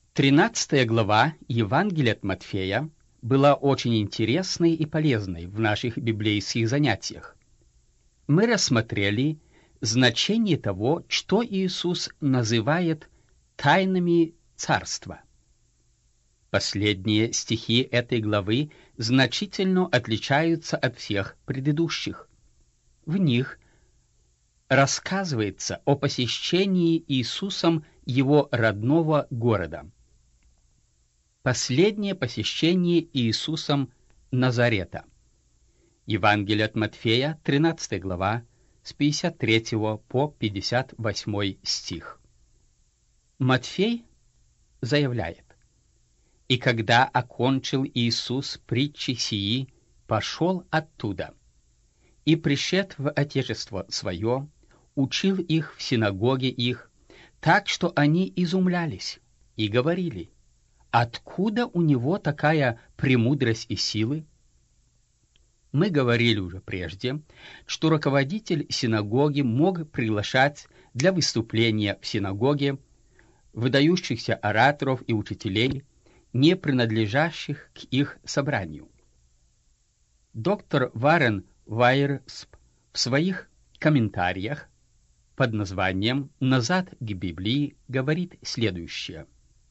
13 глава Евангелия от Матфея была очень интересной и полезной в наших библейских занятиях. Мы рассмотрели значение того, что Иисус называет тайнами Царства. Последние стихи этой главы значительно отличаются от всех предыдущих. В них рассказывается о посещении Иисусом его родного города. Последнее посещение Иисусом Назарета. Евангелие от Матфея, 13 глава, с 53 по 58 стих. Матфей заявляет: «И когда окончил Иисус притчи сии, пошел оттуда, и, пришед в Отечество Свое, учил их в синагоге их, так что они изумлялись и говорили: откуда у него такая премудрость и силы?» Мы говорили уже прежде, что руководитель синагоги мог приглашать для выступления в синагоге выдающихся ораторов и учителей, не принадлежащих к их собранию. Доктор Варен Вайерсп в своих комментариях под названием «Назад к Библии» говорит следующее.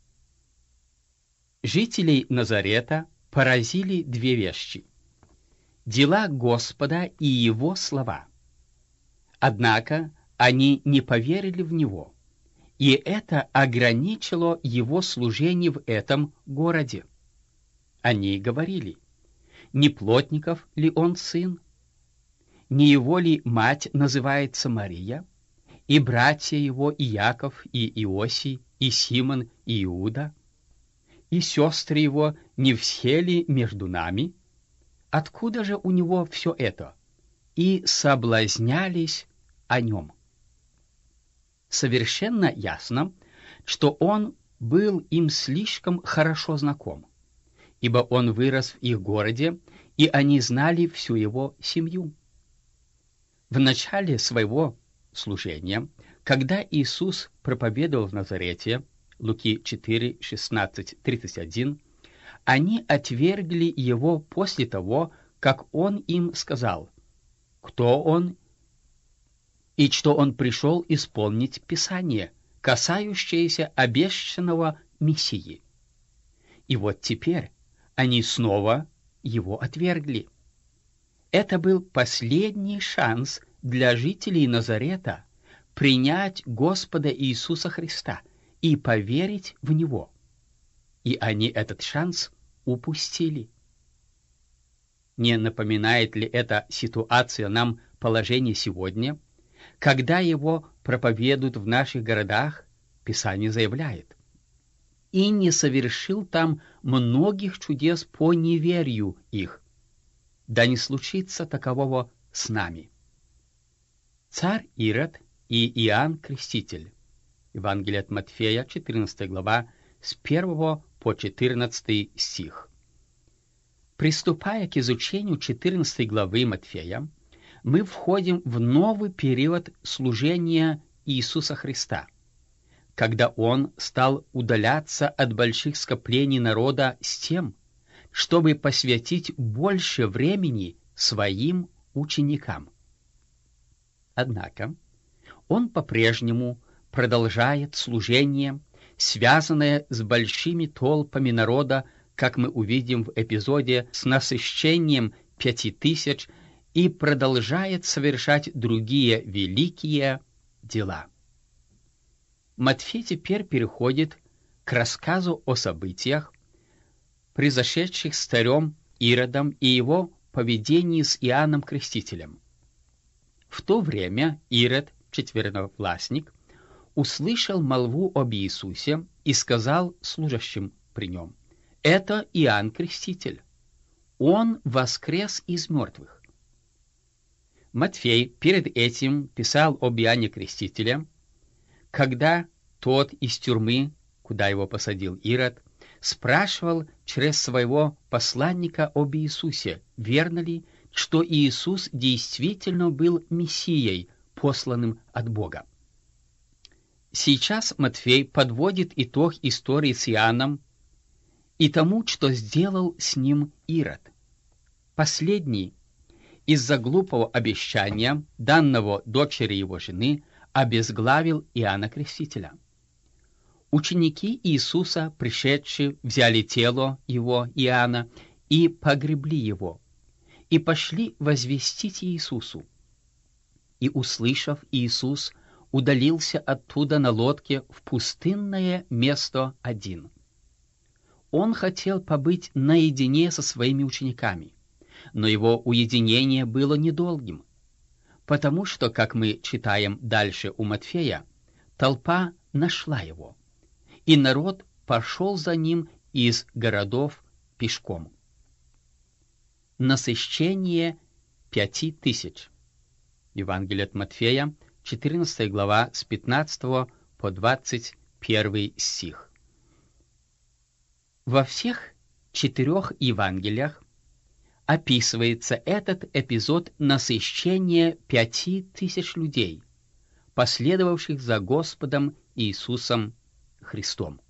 Жителей Назарета поразили две вещи: дела Господа и Его слова. Однако они не поверили в Него, и это ограничило Его служение в этом городе. Они говорили: не плотников ли он сын? Не его ли мать называется Мария? И братья его и Яков, и Иосий, и Симон, и Иуда? И сестры его не все ли между нами? Откуда же у него все это? И соблазнялись о нем. Совершенно ясно, что он был им слишком хорошо знаком, ибо он вырос в их городе, и они знали всю его семью. В начале своего служения, когда Иисус проповедовал в Назарете, Луки 4, 16, 31, они отвергли его после того, как он им сказал, кто он и что он пришел исполнить Писание, касающееся обещанного Мессии. И вот теперь они снова его отвергли. Это был последний шанс для жителей Назарета принять Господа Иисуса Христа и поверить в Него. И они этот шанс упустили. Не напоминает ли эта ситуация нам положение сегодня, когда его проповедуют в наших городах? Писание заявляет: «И не совершил там многих чудес по неверию их. Да не случится такового с нами». Царь Ирод и Иоанн Креститель. Евангелие от Матфея, 14 глава, с 1 по 14 стих. Приступая к изучению 14 главы Матфея, мы входим в новый период служения Иисуса Христа, когда Он стал удаляться от больших скоплений народа с тем, чтобы посвятить больше времени своим ученикам. Однако Он по-прежнему продолжает служение, связанное с большими толпами народа, как мы увидим в эпизоде с насыщением 5000, и продолжает совершать другие великие дела. Матфей теперь переходит к рассказу о событиях, произошедших с царем Иродом и его поведении с Иоанном Крестителем. В то время Ирод, четверновластник, услышал молву об Иисусе и сказал служащим при нем: «Это Иоанн Креститель. Он воскрес из мертвых». Матфей перед этим писал об Иоанне Крестителе, когда тот из тюрьмы, куда его посадил Ирод, спрашивал через своего посланника об Иисусе, верно ли, что Иисус действительно был Мессией, посланным от Бога. Сейчас Матфей подводит итог истории с Иоанном и тому, что сделал с ним Ирод. Последний из-за глупого обещания, данного дочери его жены, обезглавил Иоанна Крестителя. Ученики Иисуса, пришедшие, взяли тело его, Иоанна, и погребли его, и пошли возвестить Иисусу. И, услышав, Иисус удалился оттуда на лодке в пустынное место один. Он хотел побыть наедине со своими учениками, но его уединение было недолгим, потому что, как мы читаем дальше у Матфея, толпа нашла его, и народ пошел за ним из городов пешком. Насыщение 5000. Евангелие от Матфея, 14 глава, с 15 по 21 стих. Во всех 4 Евангелиях описывается этот эпизод насыщения 5000 людей, последовавших за Господом Иисусом Христом.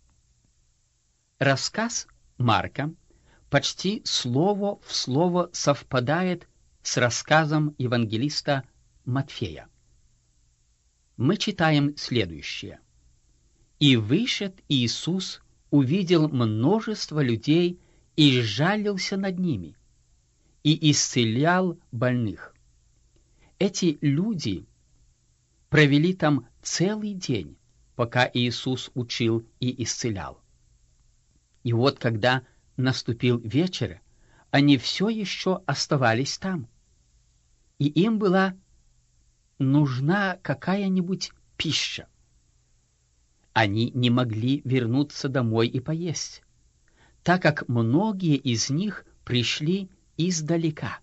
Рассказ Марка почти слово в слово совпадает с рассказом евангелиста Матфея. Мы читаем следующее. «И вышед Иисус, увидел множество людей и сжалился над ними, и исцелял больных». Эти люди провели там целый день, пока Иисус учил и исцелял. И вот когда наступил вечер, они все еще оставались там, и им была нужна какая-нибудь пища. Они не могли вернуться домой и поесть, так как многие из них пришли издалека.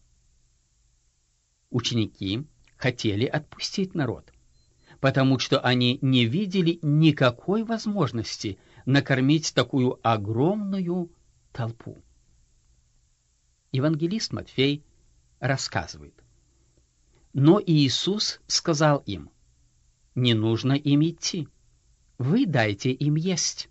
Ученики хотели отпустить народ, потому что они не видели никакой возможности накормить такую огромную толпу. Евангелист Матфей рассказывает: «Но Иисус сказал им: не нужно им идти, вы дайте им есть».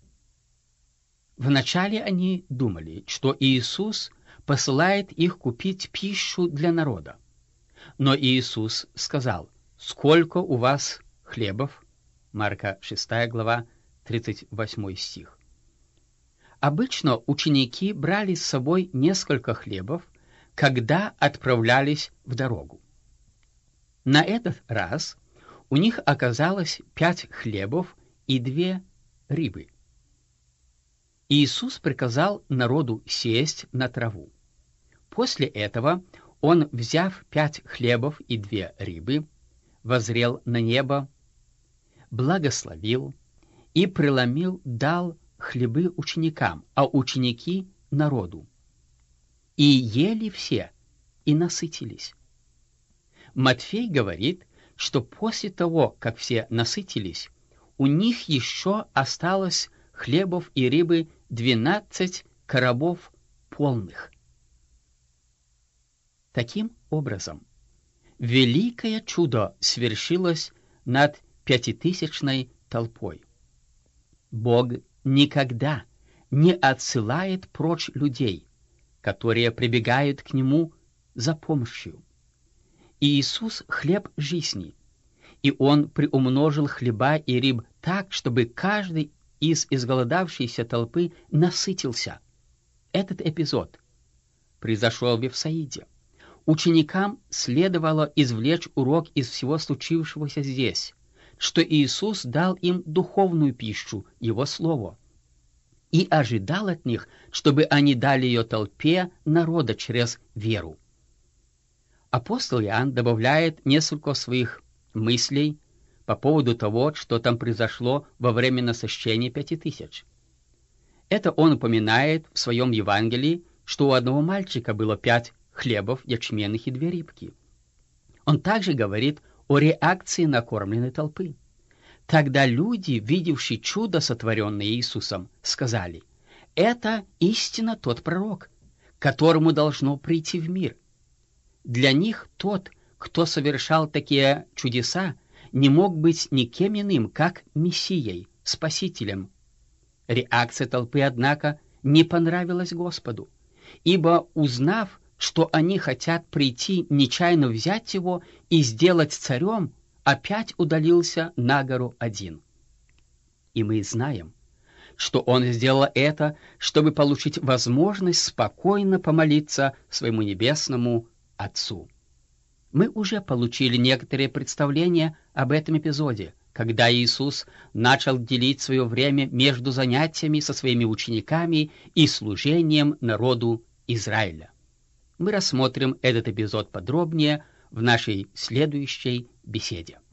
Вначале они думали, что Иисус посылает их купить пищу для народа. Но Иисус сказал: «Сколько у вас хлебов?» Марка 6 глава, 38 стих. Обычно ученики брали с собой несколько хлебов, когда отправлялись в дорогу. На этот раз у них оказалось 5 хлебов и 2 рыбы. Иисус приказал народу сесть на траву. После этого он, взяв 5 хлебов и 2 рыбы, воззрел на небо, благословил и преломил, дал хлебы ученикам, а ученики — народу. И ели все, и насытились. Матфей говорит, что после того, как все насытились, у них еще осталось хлебов и рыбы 12 коробов полных. Таким образом, великое чудо свершилось над 5000-ной толпой. Бог никогда не отсылает прочь людей, которые прибегают к Нему за помощью. Иисус — хлеб жизни, и Он приумножил хлеба и рыб так, чтобы каждый из изголодавшейся толпы насытился. Этот эпизод произошел в Вифсаиде. Ученикам следовало извлечь урок из всего случившегося здесь, что Иисус дал им духовную пищу, Его Слово, и ожидал от них, чтобы они дали ее толпе народа через веру. Апостол Иоанн добавляет несколько своих мыслей по поводу того, что там произошло во время насыщения 5000. Это он упоминает в своем Евангелии, что у одного мальчика было 5 хлебов ячменных и 2 рыбки. Он также говорит о реакции накормленной толпы. Тогда люди, видевшие чудо, сотворенное Иисусом, сказали: «Это истинно тот пророк, которому должно прийти в мир». Для них тот, кто совершал такие чудеса, не мог быть никем иным, как Мессией, Спасителем. Реакция толпы, однако, не понравилась Господу, ибо, узнав, что они хотят прийти нечаянно взять его и сделать царем, опять удалился на гору один. И мы знаем, что он сделал это, чтобы получить возможность спокойно помолиться своему небесному Отцу. Мы уже получили некоторые представления об этом эпизоде, когда Иисус начал делить свое время между занятиями со своими учениками и служением народу Израиля. Мы рассмотрим этот эпизод подробнее в нашей следующей беседе.